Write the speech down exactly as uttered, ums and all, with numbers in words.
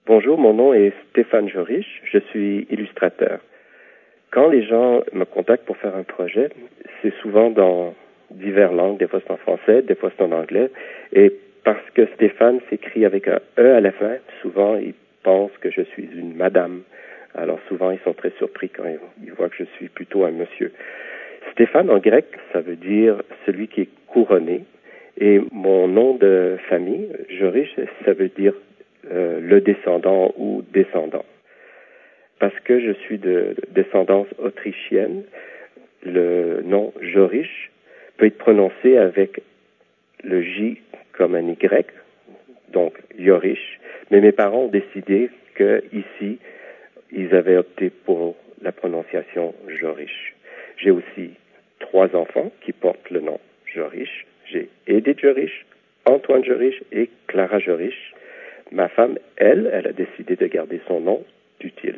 Bonjour, mon nom est Stéphane Joriche, je suis illustrateur. Quand les gens me contactent pour faire un projet, c'est souvent dans diverses langues, des fois c'est en français, des fois c'est en anglais, et parce que Stéphane s'écrit avec un E à la fin, souvent ils pensent que je suis une madame. Alors souvent ils sont très surpris quand ils voient que je suis plutôt un monsieur. Stéphane en grec, ça veut dire celui qui est couronné, et mon nom de famille, Joriche, ça veut dire euh, le descendant ou descendant. Parce que je suis de descendance autrichienne, le nom Joriche peut être prononcé avec le J comme un Y, donc Joriche. Mais mes parents ont décidé que ici, ils avaient opté pour la prononciation Joriche. J'ai aussi trois enfants qui portent le nom Joriche. J'ai Edith Joriche, Antoine Joriche et Clara Joriche. Ma femme, elle, elle a décidé de garder son nom, Duthier.